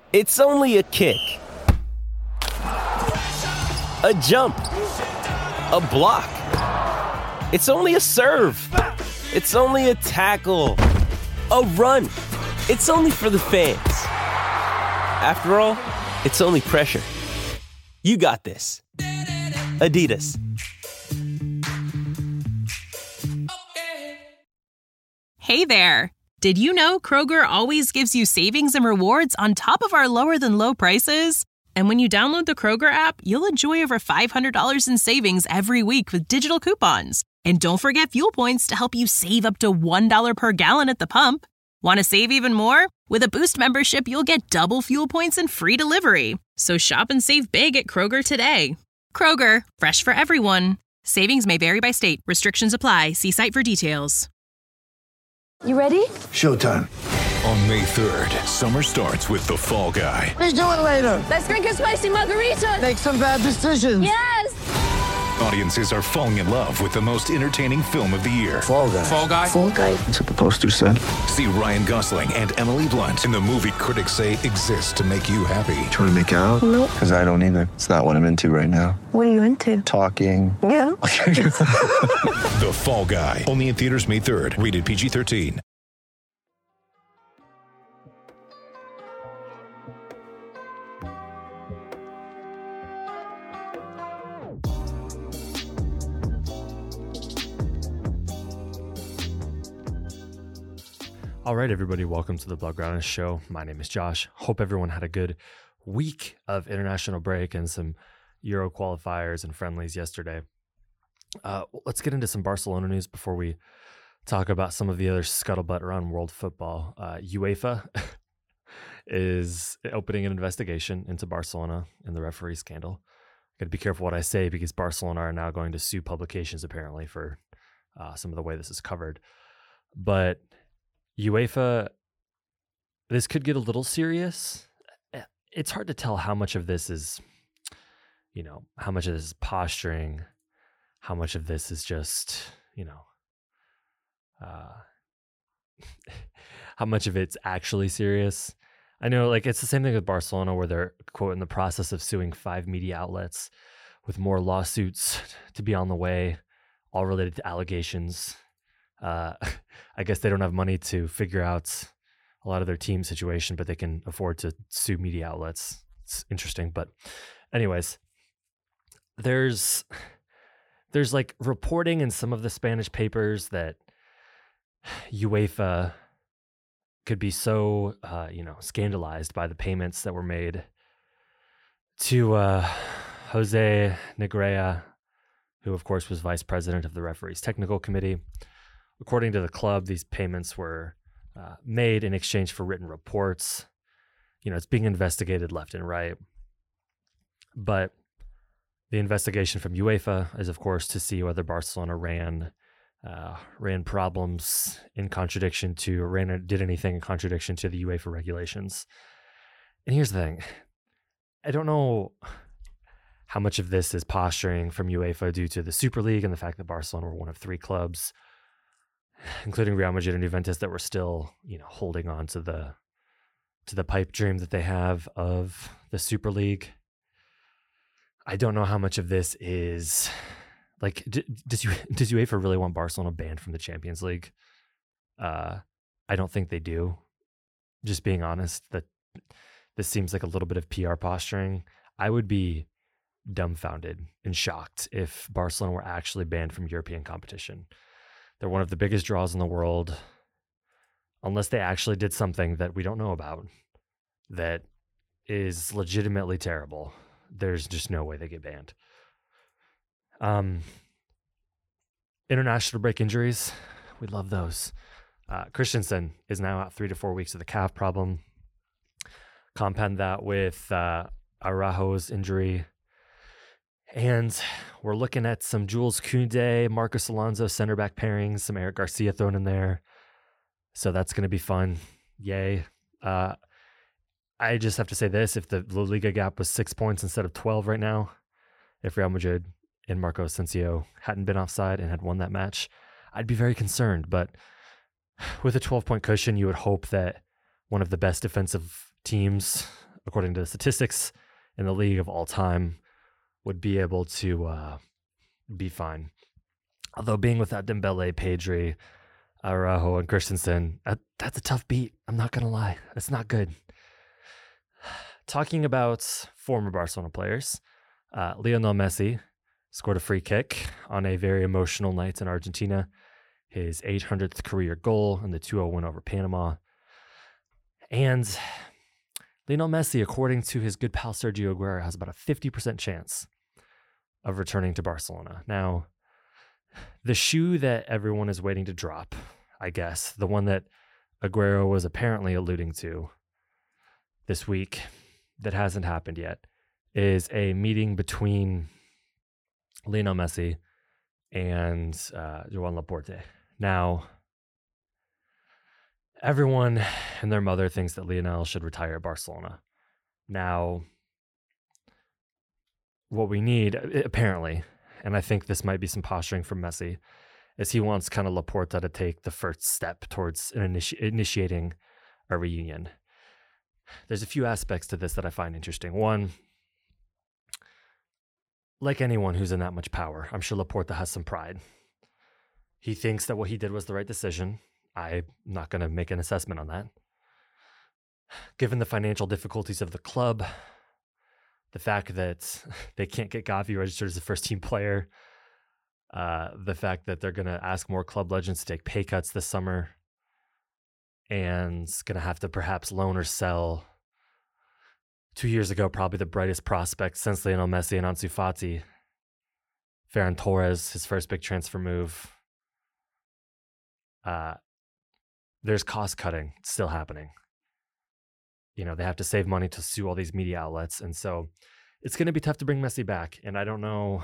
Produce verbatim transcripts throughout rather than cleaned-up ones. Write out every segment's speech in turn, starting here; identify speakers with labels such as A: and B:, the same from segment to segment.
A: It's only a kick, a jump, a block. It's only a serve. It's only a tackle, a run. It's only for the fans. After all, it's only pressure. You got this. Adidas.
B: Hey there. Did you know Kroger always gives you savings and rewards on top of our lower than low prices? And when you download the Kroger app, you'll enjoy over five hundred dollars in savings every week with digital coupons. And don't forget fuel points to help you save up to one dollar per gallon at the pump. Want to save even more? With a Boost membership, you'll get double fuel points and free delivery. So shop and save big at Kroger today. Kroger, fresh for everyone. Savings may vary by state. Restrictions apply. See site for details.
C: You ready?
D: Showtime.
E: On May third, summer starts with The Fall Guy.
D: Let's do it later.
C: Let's drink a spicy margarita.
D: Make some bad decisions.
C: Yes!
E: Audiences are falling in love with the most entertaining film of the year.
D: Fall Guy.
E: Fall Guy?
C: Fall Guy.
D: That's what the poster said.
E: See Ryan Gosling and Emily Blunt in the movie critics say exists to make you happy.
D: Trying to make it out?
C: Nope.
D: Because I don't either. It's not what I'm into right now.
C: What are you into?
D: Talking.
C: Yeah.
E: The Fall Guy. Only in theaters May third. Rated P G thirteen.
F: All right, everybody, welcome to the Blaugrana Show. My name is Josh. Hope everyone had a good week of international break and some Euro qualifiers and friendlies yesterday. Uh, let's get into some Barcelona news before we talk about some of the other scuttlebutt around world football. Uh, UEFA is opening an investigation into Barcelona and the referee scandal. Got to be careful what I say because Barcelona are now going to sue publications apparently for uh, some of the way this is covered. But UEFA, this could get a little serious. It's hard to tell how much of this is, you know, how much of this is posturing, how much of this is just, you know, uh, how much of it's actually serious. I know, like, it's the same thing with Barcelona where they're, quote, in the process of suing five media outlets with more lawsuits to be on the way, all related to allegations. Uh, I guess they don't have money to figure out a lot of their team situation, but they can afford to sue media outlets. It's interesting. But anyways, there's, there's like reporting in some of the Spanish papers that UEFA could be so, uh, you know, scandalized by the payments that were made to uh, Jose Negreira, who of course was vice president of the referees technical committee. According to the club, these payments were uh, made in exchange for written reports. You know, it's being investigated left and right. But the investigation from UEFA is, of course, to see whether Barcelona ran uh, ran problems in contradiction to, or ran did anything in contradiction to the UEFA regulations. And here's the thing. I don't know how much of this is posturing from UEFA due to the Super League and the fact that Barcelona were one of three clubs, including Real Madrid and Juventus, that were still, you know, holding on to the to the pipe dream that they have of the Super League. I don't know how much of this is like, d- does you does UEFA really want Barcelona banned from the Champions League? Uh, I don't think they do. Just being honest, that this seems like a little bit of P R posturing. I would be dumbfounded and shocked if Barcelona were actually banned from European competition. They're one of the biggest draws in the world. Unless they actually did something that we don't know about that is legitimately terrible, there's just no way they get banned. Um, international break injuries, we love those. Uh, Christensen is now out three to four weeks of the calf problem. Compound that with uh, Araujo's injury. And we're looking at some Jules Koundé, Marcos Alonso center back pairings, some Eric Garcia thrown in there. So that's going to be fun. Yay. Uh, I just have to say this. If the La Liga gap was six points instead of twelve right now, if Real Madrid and Marco Asensio hadn't been offside and had won that match, I'd be very concerned. But with a twelve-point cushion, you would hope that one of the best defensive teams according to the statistics in the league of all time, would be able to uh, be fine. Although being without Dembele, Pedri, Araujo, and Christensen, that, that's a tough beat. I'm not going to lie. It's not good. Talking about former Barcelona players, uh, Lionel Messi scored a free kick on a very emotional night in Argentina, his eight hundredth career goal in the two oh win over Panama. And Lionel Messi, according to his good pal Sergio Aguero, has about a fifty percent chance of returning to Barcelona. Now, the shoe that everyone is waiting to drop, I guess, the one that Aguero was apparently alluding to this week that hasn't happened yet, is a meeting between Lionel Messi and uh, Joan Laporte. Now, everyone and their mother thinks that Lionel should retire at Barcelona. Now, what we need, apparently, and I think this might be some posturing from Messi, is he wants kind of Laporta to take the first step towards an initi- initiating a reunion. There's a few aspects to this that I find interesting. One, like anyone who's in that much power, I'm sure Laporta has some pride. He thinks that what he did was the right decision. I'm not going to make an assessment on that. Given the financial difficulties of the club, the fact that they can't get Gavi registered as a first-team player, uh, the fact that they're going to ask more club legends to take pay cuts this summer, and going to have to perhaps loan or sell two years ago, probably the brightest prospect since Lionel Messi and Ansu Fati, Ferran Torres, his first big transfer move. Uh, there's cost cutting still happening. You know, they have to save money to sue all these media outlets. And so it's going to be tough to bring Messi back. And I don't know,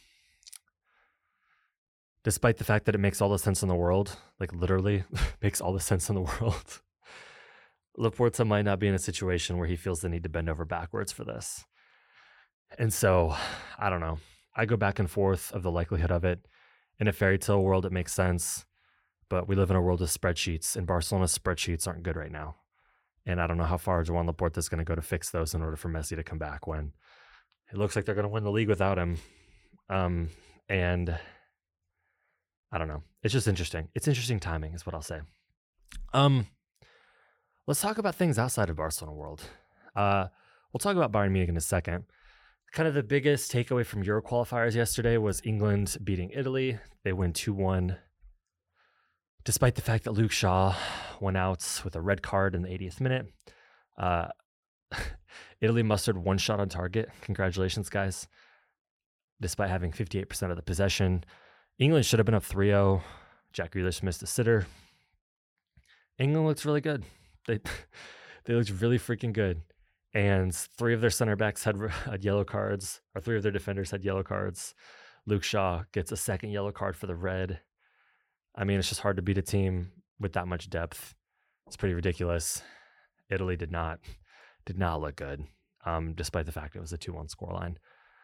F: despite the fact that it makes all the sense in the world, like literally makes all the sense in the world, Laporta might not be in a situation where he feels the need to bend over backwards for this. And so, I don't know. I go back and forth of the likelihood of it. In a fairy tale world, it makes sense. But we live in a world of spreadsheets, and Barcelona's spreadsheets aren't good right now. And I don't know how far Joan Laporta is going to go to fix those in order for Messi to come back when it looks like they're going to win the league without him. Um, and I don't know. It's just interesting. It's interesting timing is what I'll say. Um, let's talk about things outside of Barcelona world. Uh, we'll talk about Bayern Munich in a second. Kind of the biggest takeaway from Euro qualifiers yesterday was England beating Italy. They win two one. Despite the fact that Luke Shaw went out with a red card in the eightieth minute. Uh, Italy mustered one shot on target. Congratulations, guys. Despite having fifty-eight percent of the possession. England should have been up three oh. Jack Grealish missed a sitter. England looks really good. They they looked really freaking good. And three of their center backs had, had yellow cards, or three of their defenders had yellow cards. Luke Shaw gets a second yellow card for the red. I mean, it's just hard to beat a team with that much depth. It's pretty ridiculous. Italy did not did not look good, um, despite the fact it was a two one scoreline.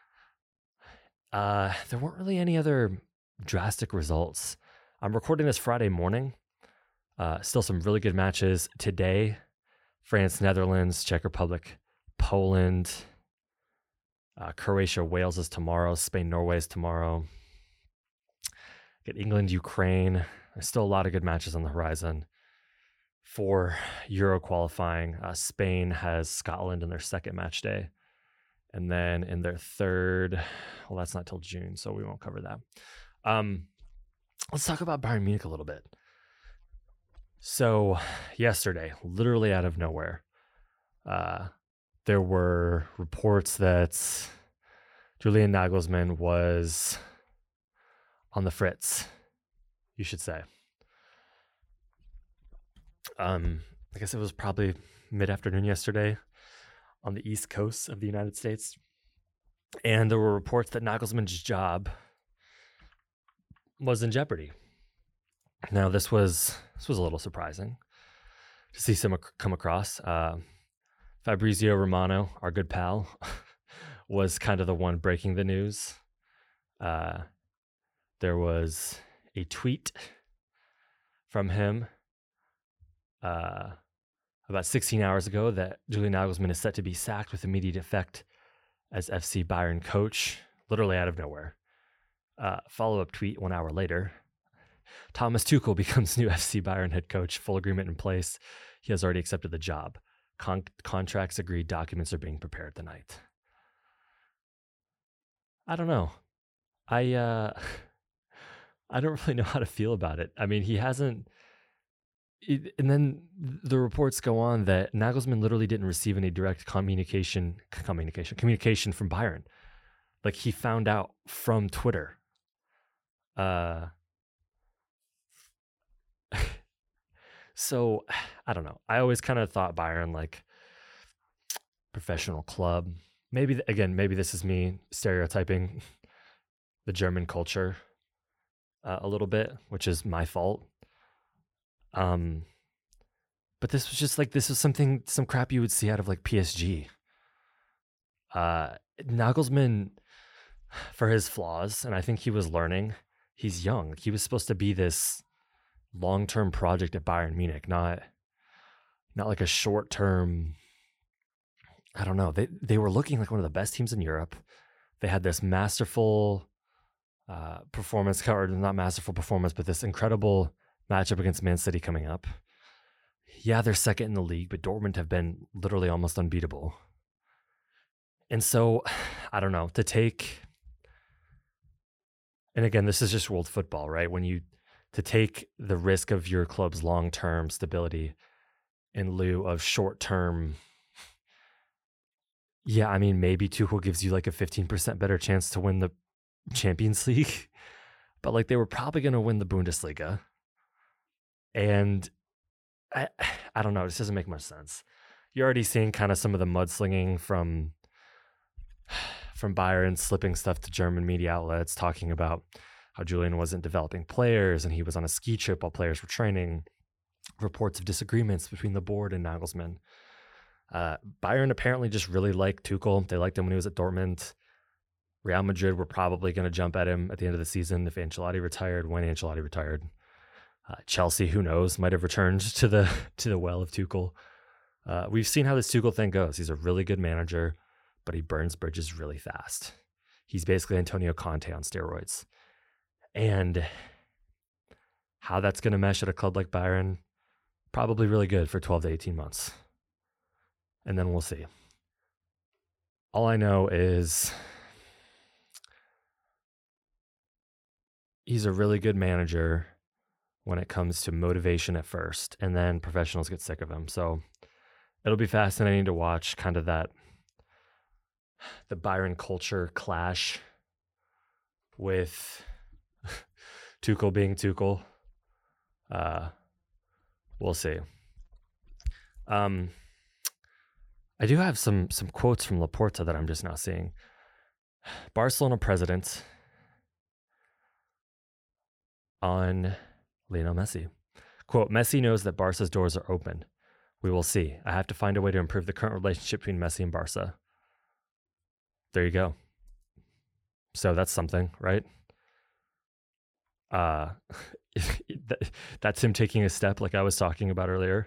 F: Uh, there weren't really any other drastic results. I'm recording this Friday morning. Uh, still some really good matches today. France, Netherlands, Czech Republic, Poland, uh, Croatia, Wales is tomorrow. Spain, Norway is tomorrow. Get England, Ukraine. There's still a lot of good matches on the horizon. For Euro qualifying, uh, Spain has Scotland in their second match day. And then in their third, well, that's not till June, so we won't cover that. Um, let's talk about Bayern Munich a little bit. So yesterday, literally out of nowhere, uh, there were reports that Julian Nagelsmann was on the fritz, you should say. Um, I guess it was probably mid-afternoon yesterday on the East Coast of the United States. And there were reports that Nagelsmann's job was in jeopardy. Now, this was this was a little surprising to see some come across. Uh, Fabrizio Romano, our good pal, was kind of the one breaking the news. Uh, there was a tweet from him uh, about sixteen hours ago that Julian Nagelsmann is set to be sacked with immediate effect as F C Bayern coach, literally out of nowhere. Uh, follow-up tweet one hour later. Thomas Tuchel becomes new F C Bayern head coach. Full agreement in place. He has already accepted the job. Con- contracts agreed. Documents are being prepared tonight. I don't know. I uh, I don't really know how to feel about it. I mean, he hasn't. It, and then the reports go on that Nagelsmann literally didn't receive any direct communication, communication, communication from Bayern. Like, he found out from Twitter. Uh. So, I don't know. I always kind of thought Bayern, like, professional club. Maybe, again, maybe this is me stereotyping the German culture uh, a little bit, which is my fault. Um, but this was just like, this was something, some crap you would see out of like P S G. Uh, Nagelsmann, for his flaws, and I think he was learning, he's young. He was supposed to be this long-term project at Bayern Munich, not not like a short-term, I don't know. They they were looking like one of the best teams in Europe. They had this masterful uh, performance, or not masterful performance, but this incredible matchup against Man City coming up. Yeah, they're second in the league, but Dortmund have been literally almost unbeatable. And so, I don't know, to take, and again, this is just world football, right? When you to take the risk of your club's long-term stability in lieu of short-term, yeah, I mean, maybe Tuchel gives you like a fifteen percent better chance to win the Champions League, but like they were probably going to win the Bundesliga. And I, I don't know, this doesn't make much sense. You're already seeing kind of some of the mudslinging from, from Bayern, slipping stuff to German media outlets, talking about how Julian wasn't developing players and he was on a ski trip while players were training. Reports of disagreements between the board and Nagelsmann. Uh, Bayern apparently just really liked Tuchel. They liked him when he was at Dortmund. Real Madrid were probably going to jump at him at the end of the season if Ancelotti retired, when Ancelotti retired. Uh, Chelsea, who knows, might have returned to the to the well of Tuchel. Uh, we've seen how this Tuchel thing goes. He's a really good manager, but he burns bridges really fast. He's basically Antonio Conte on steroids. And how that's going to mesh at a club like Bayern, probably really good for twelve to eighteen months. And then we'll see. All I know is he's a really good manager when it comes to motivation at first, and then professionals get sick of him. So it'll be fascinating to watch kind of that, the Bayern culture clash with Tuchel being Tuchel. Uh, we'll see. Um, I do have some some quotes from Laporta that I'm just now seeing. Barcelona president on Lionel Messi. Quote, Messi knows that Barca's doors are open. We will see. I have to find a way to improve the current relationship between Messi and Barca. There you go. So that's something, right? Uh, that's him taking a step like I was talking about earlier.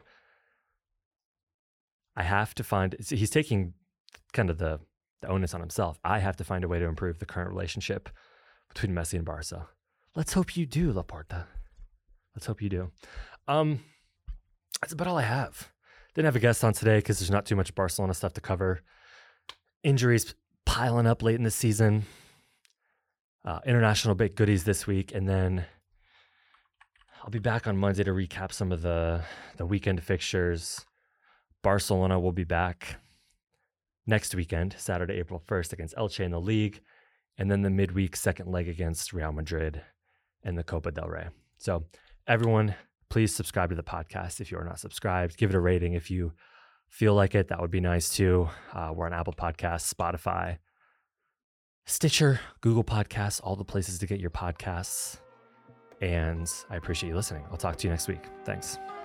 F: I have to find, he's taking kind of the, the onus on himself. I have to find a way to improve the current relationship between Messi and Barca. Let's hope you do, Laporta. Let's hope you do. Um, that's about all I have. Didn't have a guest on today because there's not too much Barcelona stuff to cover. Injuries piling up late in the season. Uh, international big goodies this week, and then I'll be back on Monday to recap some of the, the weekend fixtures. Barcelona will be back next weekend, Saturday, April first, against Elche in the league, and then the midweek second leg against Real Madrid in the Copa del Rey. So everyone, please subscribe to the podcast if you are not subscribed. Give it a rating if you feel like it. That would be nice too. Uh, we're on Apple Podcasts, Spotify, Stitcher, Google Podcasts, all the places to get your podcasts. And I appreciate you listening. I'll talk to you next week. Thanks.